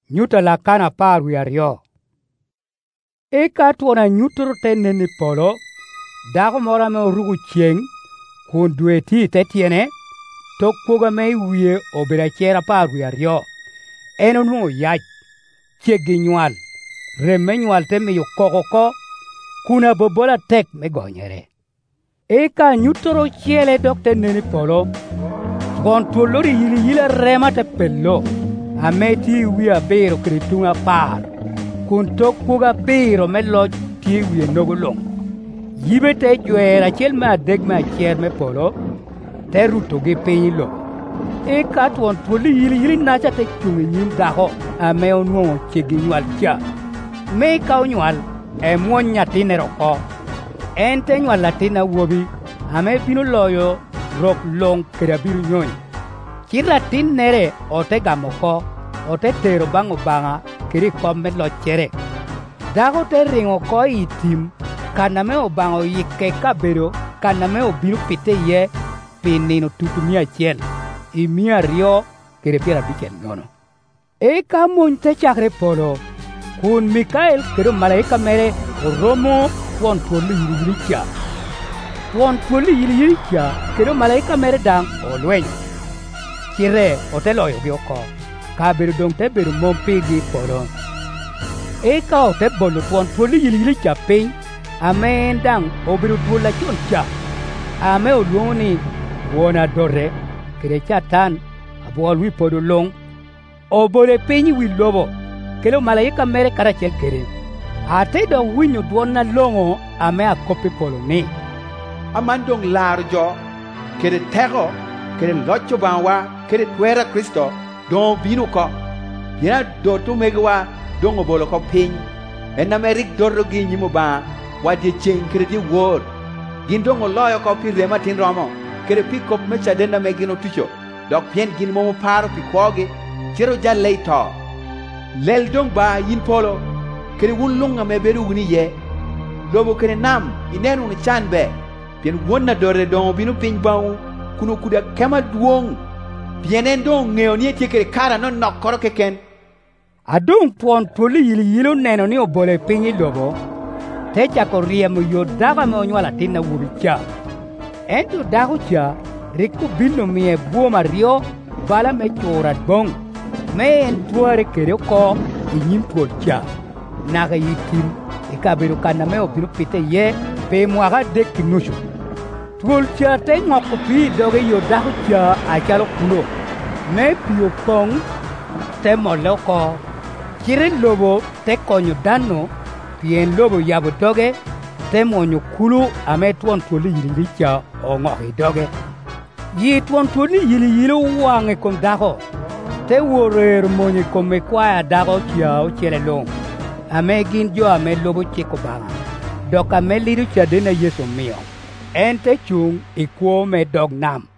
Nyuta la kana par wi aryo. Eka tuona nyutro te neni polo, dago mora me orugu chieng, kun dwe ti te tiene, tok kuga me wiye obira chera par wi aryo. Eno nuo yach, chegi nyual, reme nyual te miyo kokoko, kuna bobola tek me gonyere. Eka nyutro chiele dok te neni polo, tuon tuolori yili rema te pello, ameti wiya biro kritunga par, kun tok kuga biro me loj ti wiye nogolong. Yibe te jwera chel me adeg me acher me polo, te ruto gi piny lo. Eka tuon tuoli yili nacha te chungi nyim dako ame onuongo chegi nyual cha. Me ka onyual e muon nyatine roko. En te nyual latina wobi ame bino loyo rok long kera biru nyony. Chi latin nere ote gamoko, ote tero bango banga kiri komme lo chere. Dako te ringo ko itim kaname obango yike kabero kaname obino pite ye pinino tutu 100 I 200 kere 50 Eka mon te chakre polo kun Mikael kero malaika mere oromo tuon tuoli yili cha. Tuon tuoli yili cha kero malaika mere dang olwenyo. Chire oteloyo gi oko kabero dong te bero mompigi polo. Eka ote bolo tuon tuoli yili cha piny ame dang obiro tuola chon cha. Ame oluongo ni wona dore kere chatan abuol wi podo long. Obole piny wi lobo kelo malaika mere karachiel kere. Ate do winyo duon na longo ame akopi polo ni. Amandong lar jo kere tego kere locho banwa kere twera Kristo don binu ko. Yena do to megwa don obolo ko piny. En Amerik dorro gi nyimo ba wadye cheng kere di wor. Gindong oloyo ko pi rema tin romo kere pi kop mecha denda me gino tucho. Dok pien gin momo paro pi kwoge chero ja leito. Lel dong ba yin polo kere wun lunga me beru wuni ye. Lobo kere nam inenu ni chan be. Pien wonna dore don binu piny bawu kuno kuda kema duong. Pienen dong ngeo nie tie kere kara no nokoro keken. Adong tuon tuoli yili neno ni obole piny lobo. Te chako riemo yo daga me onyuala tina wubi cha. Ento dago cha riku bino mie buo mario bala me chorat bong. Me en tuare kere ko inyim tuol cha. Naga yitim ikabiro kana me obiro pite ye pe muaga dek kinushu. Tuol cha te ngoko pi doge yo dago cha achalo kulo. Me pio pong te mole ko. Chire lobo te konyo dano pien lobo yabo doge te monyo kulu ame tuon tuoli yili cha ongoki doge. Yi tuon tuoli yili wange kom dako. Te worer monye kome kwaya dako chia o chele long. Ame gin jo ame lobo chiko banga. Dok ame liru cha dena Yesu mio. En te chung ikuo me dog nam.